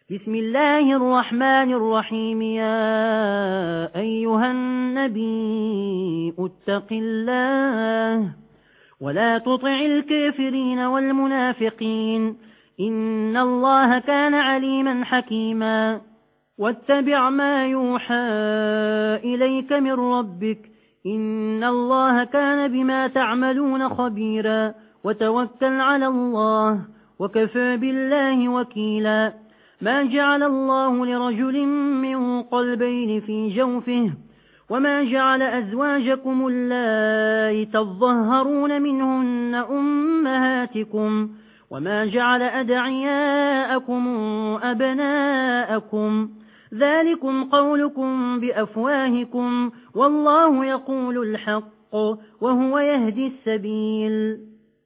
بسم الله الرحمن الرحيم. يا أيها النبي اتق الله ولا تطع الكافرين والمنافقين، إن الله كان عليما حكيما. واتبع ما يوحى إليك من ربك، إن الله كان بما تعملون خبيرا. وتوكل على الله وكفى بالله وكيلا. ما جعل الله لرجل من قلبين في جوفه، وما جعل أزواجكم اللائي تظهرون منهن أمهاتكم، وما جعل أدعياءكم أبناءكم، ذلكم قولكم بأفواهكم، والله يقول الحق وهو يهدي السبيل.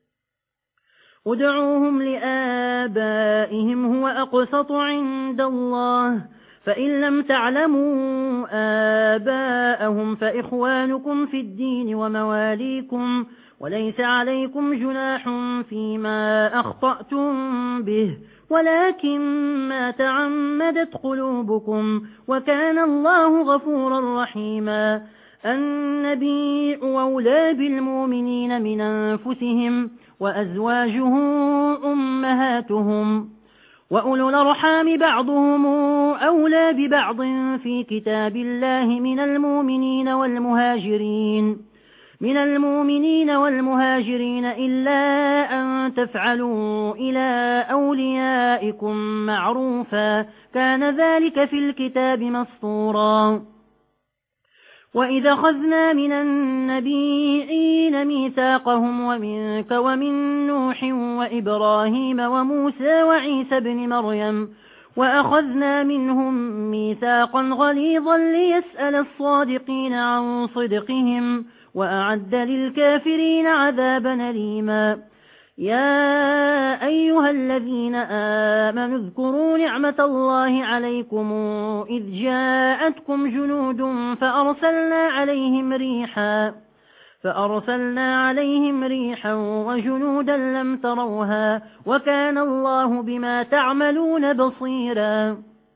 ادعوهم لآبائهم هو أقسط عند الله، فإن لم تعلموا آباءهم فإخوانكم في الدين ومواليكم، وليس عليكم جناح فيما أخطأتم به، ولكن ما تعمدت قلوبكم، وكان الله غفورا رحيما. النبي أولى بالمؤمنين من أنفسهم، وأزواجه أمهاتهم، وأولو الأرحام بعضهم أولى ببعض في كتاب الله من المؤمنين والمهاجرين إلا أن تفعلوا إلى أوليائكم معروفا، كان ذلك في الكتاب مسطورا. وإذا أخذنا من النبيين ميثاقهم ومنك ومن نوح وإبراهيم وموسى وعيسى بن مريم، وأخذنا منهم ميثاقا غليظا ليسأل الصادقين عن صدقهم، وأعد للكافرين عذابا أليما. يا أيها الذين آمنوا اذكروا نعمة الله عليكم إذ جاءتكم جنود فأرسلنا عليهم ريحا وجنودا لم تروها، وكان الله بما تعملون بصيرا.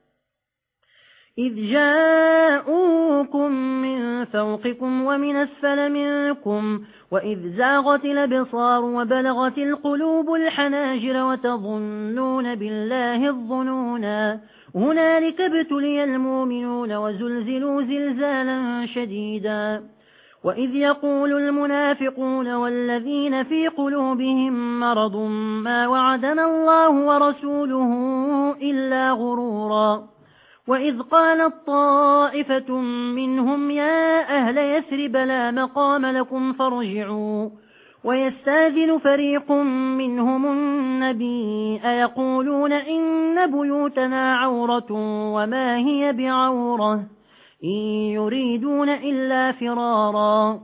إذ جاءوكم من فوقكم ومن أسفل منكم، وإذ زاغت الأبصار وبلغت القلوب الحناجر وتظنون بالله الظنونا، هنالك ابتلي المؤمنون وزلزلوا زلزالا شديدا. وإذ يقول المنافقون والذين في قلوبهم مرض ما وعدنا الله ورسوله إلا غرورا. وإذ قالت طائفة منهم يا أهل يثرب لا مقام لكم فارجعوا، ويستاذن فريق منهم النبي أيقولون إن بيوتنا عورة وما هي بعورة إن يريدون إلا فرارا.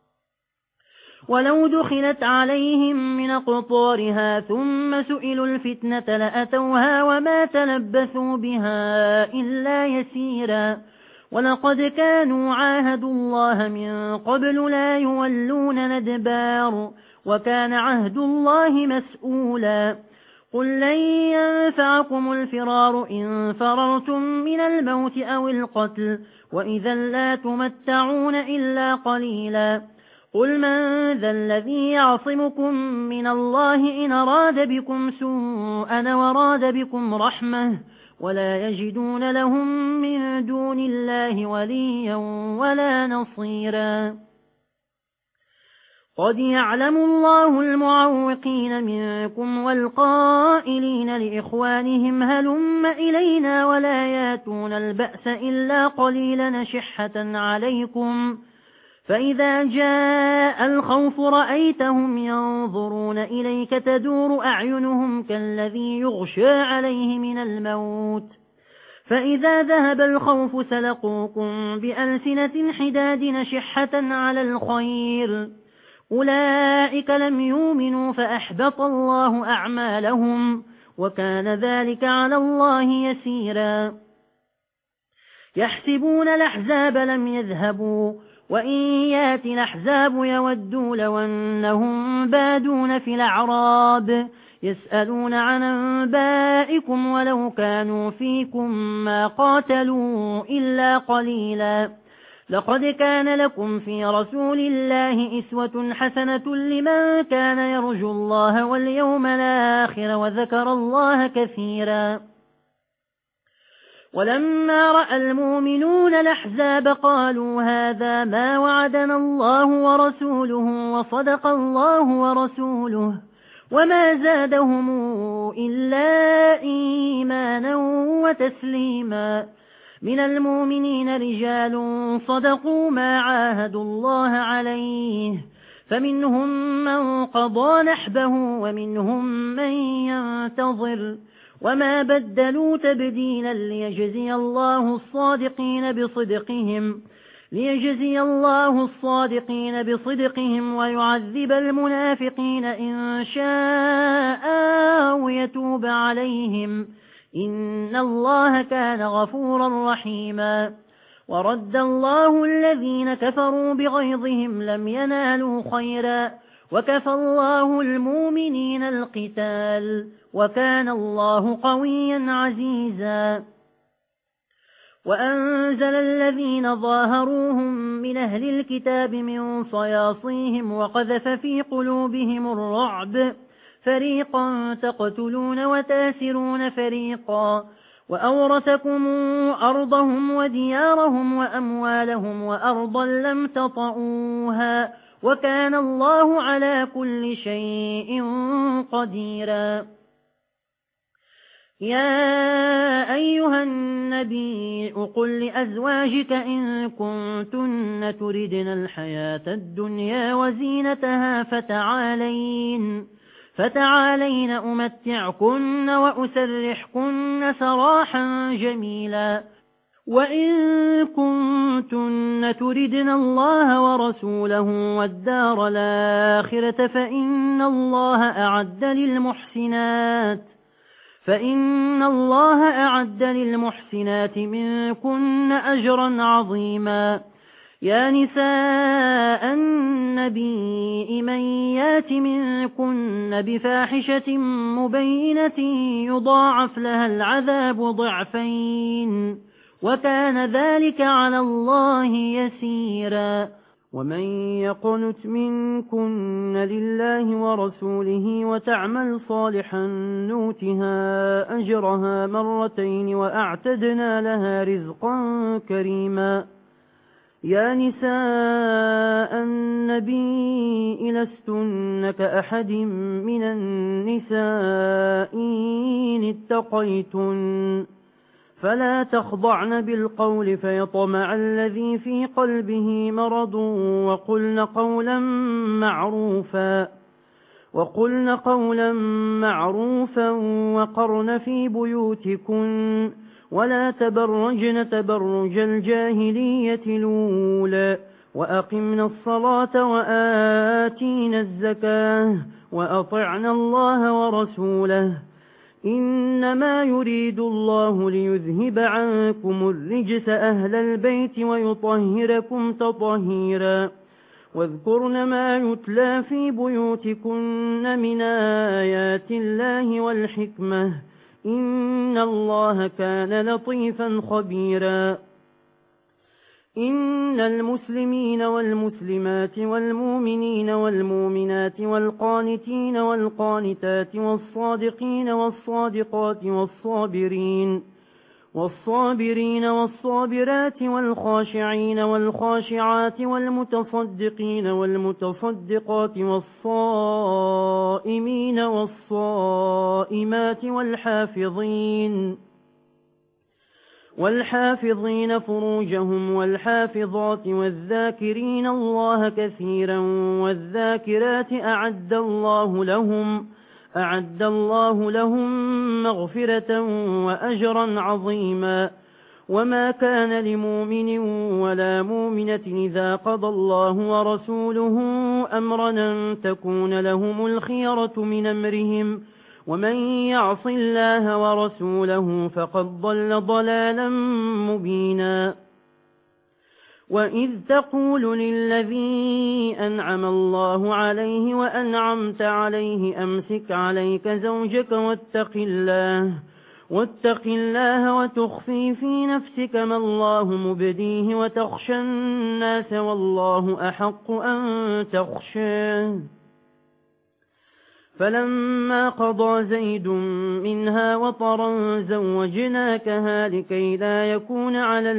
ولو دخلت عليهم من أقطارها ثم سئلوا الفتنة لأتوها وما تلبثوا بها إلا يسيرا. ولقد كانوا عاهدوا الله من قبل لا يولون ندبار، وكان عهد الله مسؤولا. قل لن ينفعكم الفرار إن فررتم من الموت أو القتل، وإذا لا تمتعون إلا قليلا. قل من ذا الذي يعصمكم من الله إن أراد بكم سوءا وراد بكم رحمة، ولا يجدون لهم من دون الله وليا ولا نصيرا. قد يعلم الله المعوقين منكم والقائلين لإخوانهم هلم إلينا ولا ياتون البأس إلا قليلا شحة عليكم، فإذا جاء الخوف رأيتهم ينظرون إليك تدور أعينهم كالذي يغشى عليه من الموت، فإذا ذهب الخوف سلقوكم بألسنة حداد شحة على الخير، أولئك لم يؤمنوا فأحبط الله أعمالهم، وكان ذلك على الله يسيرا. يحسبون الأحزاب لم يذهبوا، وإن ياتي الأحزاب يودوا لو أنهم بادون في الأعراب يسألون عن أنبائكم ولو كانوا فيكم ما قاتلوا إلا قليلا لقد كان لكم في رسول الله أسوة حسنة لمن كان يرجو الله واليوم الآخر وذكر الله كثيرا ولما رأى المؤمنون الأحزاب قالوا هذا ما وعدنا الله ورسوله وصدق الله ورسوله وما زادهم إلا إيمانا وتسليما من المؤمنين رجال صدقوا ما عاهدوا الله عليه فمنهم من قضى نحبه ومنهم من ينتظر وما بدلوا تبديلا ليجزي الله الصادقين بصدقهم ويعذب المنافقين إن شاء ويتوب عليهم إن الله كان غفورا رحيما ورد الله الذين كفروا بغيظهم لم ينالوا خيرا وكفى الله المؤمنين القتال وكان الله قويا عزيزا وأنزل الذين ظاهروهم من أهل الكتاب من صياصيهم وقذف في قلوبهم الرعب فريقا تقتلون وتاسرون فريقا وأورثكم أرضهم وديارهم وأموالهم وأرضا لم تطئوها وكان الله على كل شيء قديرا يا أيها النبي قل لأزواجك إن كنتن تردن الحياة الدنيا وزينتها فتعالين أمتعكن وأسرحكن سراحا جميلا وإن كنتن تردن الله ورسوله والدار الآخرة فإن الله أعد للمحسنات منكن أجرا عظيما يا نساء النبي من يات منكن بفاحشة مبينة يضاعف لها العذاب ضعفين وكان ذلك على الله يسيرا ومن يقنت منكن لله ورسوله وتعمل صالحا نوتها أجرها مرتين وأعتدنا لها رزقا كريما يا نساء النبي لستن كأحد من النساء إن اتقيتن فلا تخضعن بالقول فيطمع الذي في قلبه مرض وقلن قولا معروفا وقرن في بيوتكن ولا تبرجن تبرج الجاهلية الأولى وأقمنا الصلاة وآتينا الزكاة وأطعنا الله ورسوله إنما يريد الله ليذهب عنكم الرجس أهل البيت ويطهركم تطهيرا واذكرن ما يتلى في بيوتكن من آيات الله والحكمة إن الله كان لطيفا خبيرا إن المسلمين والمسلمات والمؤمنين والمؤمنات والقانتين والقانتات والصادقين والصادقات والصابرين والصابرات والخاشعين والخاشعات والمتصدقين والمتصدقات والصائمين والصائمات والحافظين فروجهم والحافظات والذاكرين الله كثيرا والذاكرات أعد الله لهم مغفرة وأجرا عظيما وما كان لمؤمن ولا مؤمنة إذا قضى الله ورسوله أمرا أن تكون لهم الخيرة من أمرهم ومن يعص الله ورسوله فقد ضل ضلالا مبينا وإذ تقول للذي أنعم الله عليه وأنعمت عليه أمسك عليك زوجك واتق الله وتخفي في نفسك ما الله مبديه وتخشى الناس والله أحق أن تخشاه. فلما قضى زيد منها وطرا زوجناكها لكي لا يكون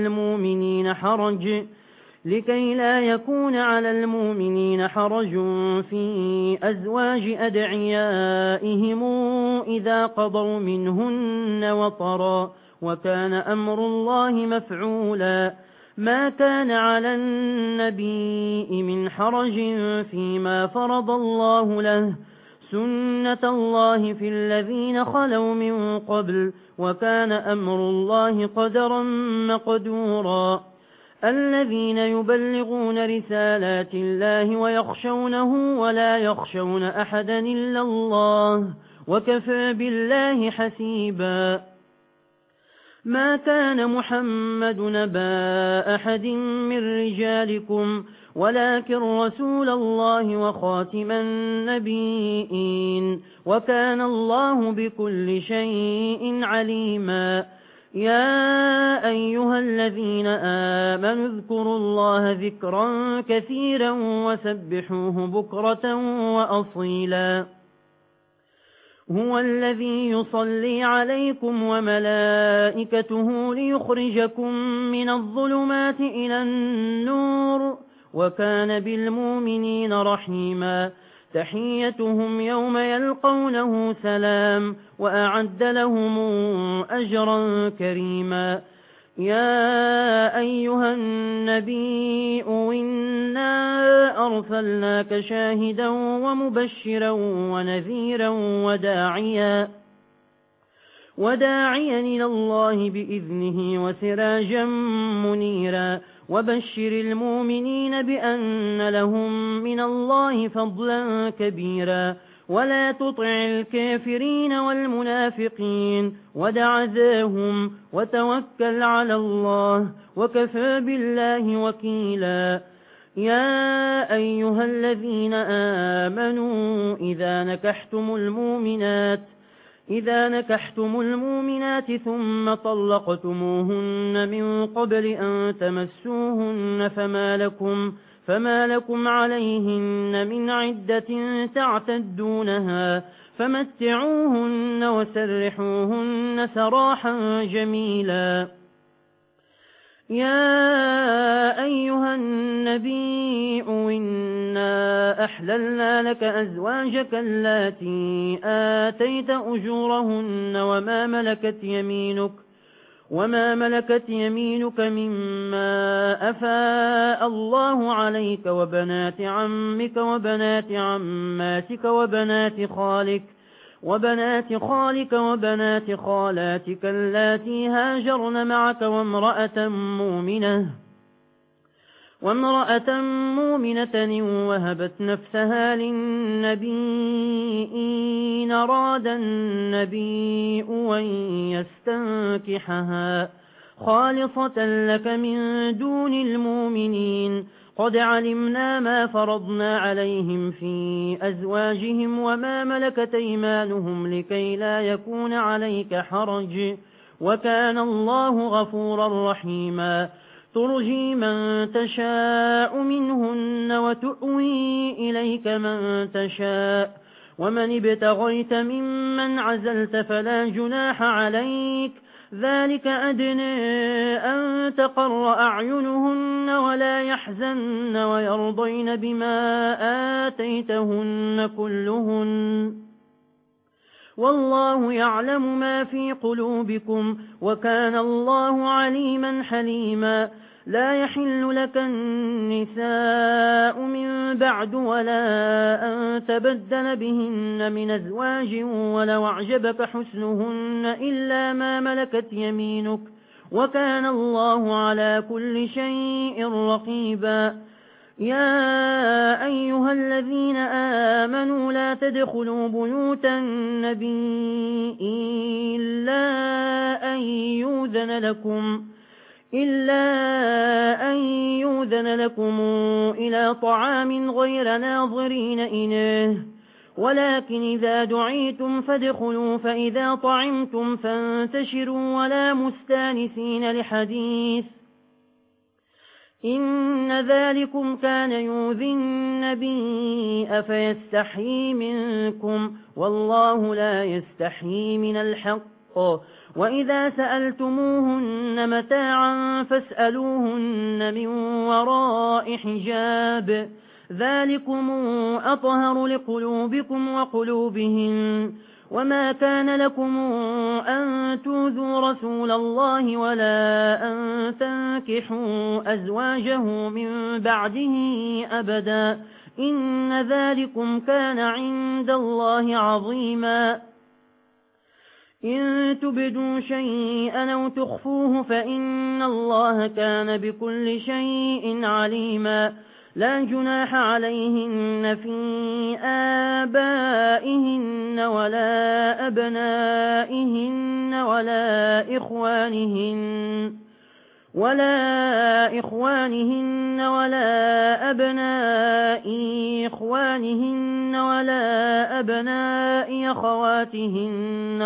على المؤمنين حرج في أزواج أدعيائهم إذا قضوا منهن وطرا وكان أمر الله مفعولا. ما كان على النبي من حرج فيما فرض الله له، سنة الله في الذين خلوا من قبل، وكان أمر الله قدرا مقدورا. الذين يبلغون رسالات الله ويخشونه ولا يخشون أحدا إلا الله، وكفى بالله حسيبا. ما كان محمد نبا أحد من رجالكم ولكن رسول الله وخاتم النبيين، وكان الله بكل شيء عليما. يا أيها الذين آمنوا اذكروا الله ذكرا كثيرا وسبحوه بكرة وأصيلا. هو الذي يصلي عليكم وملائكته ليخرجكم من الظلمات إلى النور، وكان بالمؤمنين رحيما. تحيتهم يوم يلقونه سلام، وأعد لهم أجرا كريما. يا أيها النبي إنا أرسلناك شاهدا ومبشرا ونذيرا وداعيا إلى الله بإذنه وسراجا منيرا. وبشر المؤمنين بأن لهم من الله فضلا كبيرا. ولا تطع الكافرين والمنافقين ودع ذاهم وتوكل على الله، وكفى بالله وكيلا. يا أيها الذين آمنوا إذا نكحتم المؤمنات ثم طلقتموهن من قبل أن تمسوهن فما لكم عليهن من عدة تعتدونها، فمتعوهن وسرحوهن سراحا جميلا. يا أيها النبي إنا أحللنا لك أزواجك اللاتي آتيت أجورهن وما ملكت يمينك مما أفاء الله عليك، وبنات عمك وبنات عماتك وبنات خالك وبنات خالاتك اللاتي هاجرن معك، وامرأة مؤمنة وهبت نفسها للنبي إن أراد النبي أن يستنكحها خالصة لك من دون المؤمنين. قد علمنا ما فرضنا عليهم في أزواجهم وما ملكت أيمانهم لكي لا يكون عليك حرج، وكان الله غفورا رحيما. ترجي من تشاء منهن وتؤوي إليك من تشاء، ومن ابتغيت ممن عزلت فلا جناح عليك، ذلك أدنى أن تقر أعينهن ولا يحزن ويرضين بما آتيتهن كلهن، والله يعلم ما في قلوبكم، وكان الله عليما حليما. لا يحل لك النساء من بعد ولا أن تبدل بهن من أزواج ولو أعجبك حسنهن إلا ما ملكت يمينك، وكان الله على كل شيء رقيبا. يا أيها الذين آمنوا لا تدخلوا بيوت النبي إلا أن يؤذن لكم إلا أن يؤذن لكم إلى طعام غير ناظرين إناه ولكن إذا دعيتم فادخلوا فإذا طعمتم فانتشروا ولا مستانسين لحديث إن ذلكم كان يؤذي النبي أفيستحيي منكم والله لا يستحيي من الحق وإذا سألتموهن متاعا فاسألوهن من وراء حجاب ذلكم أطهر لقلوبكم وقلوبهم وما كان لكم أن تؤذوا رسول الله ولا أن تنكحوا أزواجه من بعده أبدا إن ذلكم كان عند الله عظيما إن تبدوا شيئا أو تخفوه فإن الله كان بكل شيء عليما لا جناح عليهن في آبائهن ولا أبنائهن ولا إخوانهن ولا أبناء إخوانهن ولا أبناء أخواتهن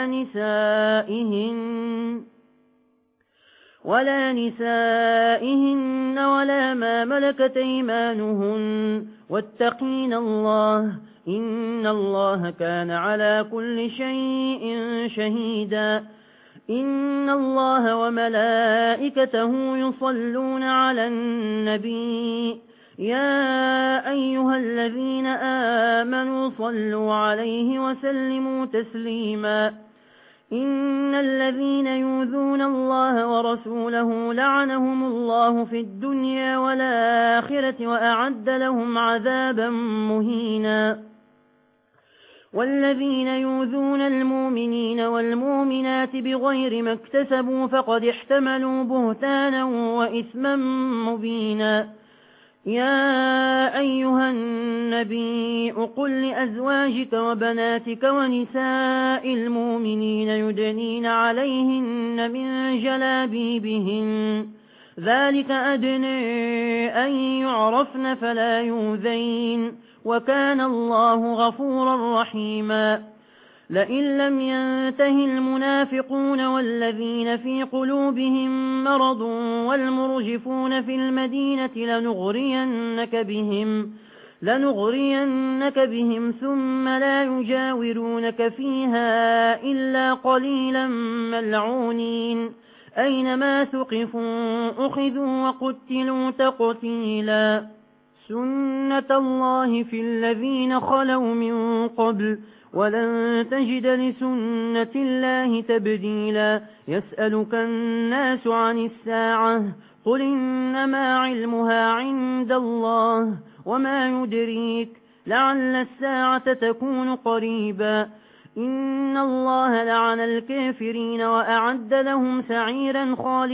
ولا نسائهن ولا ما ملكت أيمانهن واتقين الله إن الله كان على كل شيء شهيدا إن الله وملائكته يصلون على النبي يا أيها الذين آمنوا صلوا عليه وسلموا تسليما إن الذين يؤذون الله ورسوله لعنهم الله في الدنيا والآخرة وأعد لهم عذابا مهينا والذين يؤذون المؤمنين والمؤمنات بغير ما اكتسبوا فقد احتملوا بهتانا وإثما مبينا يا أيها النبي قل لأزواجك وبناتك ونساء المؤمنين يدنين عليهن من جلابيبهن ذلك أدنى أن يعرفن فلا يؤذين وكان الله غفورا رحيما لئن لم ينته المنافقون والذين في قلوبهم مرض والمرجفون في المدينة لنغرينك بهم ثم لا يجاورونك فيها إلا قليلا ملعونين أينما ثقفوا أخذوا وقتلوا تقتيلا سنة الله في الذين خلوا من قبل ولن تجد لسنة الله تبديلا يسألك الناس عن الساعة قل إنما علمها عند الله وما يدريك لعل الساعة تكون قريبا إن الله لعن الكافرين وأعد لهم سعيرا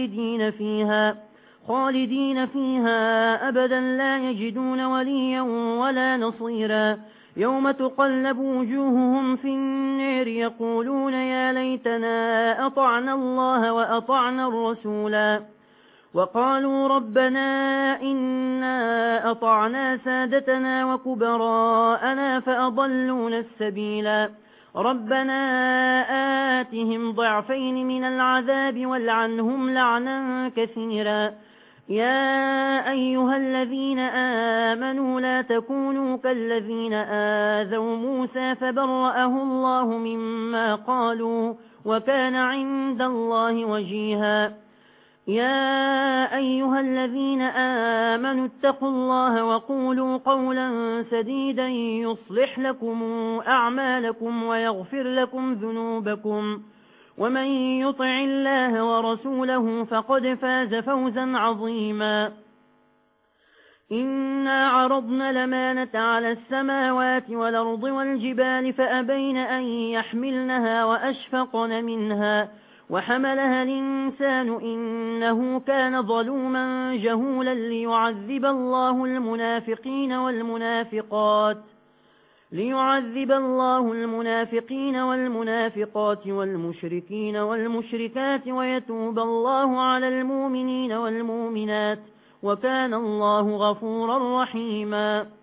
خالدين فيها أبدا لا يجدون وليا ولا نصيرا يوم تقلب وجوههم في النار يقولون يا ليتنا أطعنا الله وأطعنا الرسولا وقالوا ربنا إنا أطعنا سادتنا وكبراءنا فأضلونا السبيلا ربنا آتهم ضعفين من العذاب والعنهم لعنا كثيرا يا أيها الذين آمنوا لا تكونوا كالذين آذوا موسى فبرأه الله مما قالوا وكان عند الله وجيها يا أيها الذين آمنوا اتقوا الله وقولوا قولا سديدا يصلح لكم أعمالكم ويغفر لكم ذنوبكم ومن يطع الله ورسوله فقد فاز فوزا عظيما إنا عرضنا الأمانة على السماوات والأرض والجبال فأبين أن يحملنها وأشفقن منها وحملها الإنسان إنه كان ظلوما جهولا ليعذب الله المنافقين ليعذب الله المنافقين والمنافقات والمشركين والمشركات ويتوب الله على المؤمنين والمؤمنات وكان الله غفورا رحيما.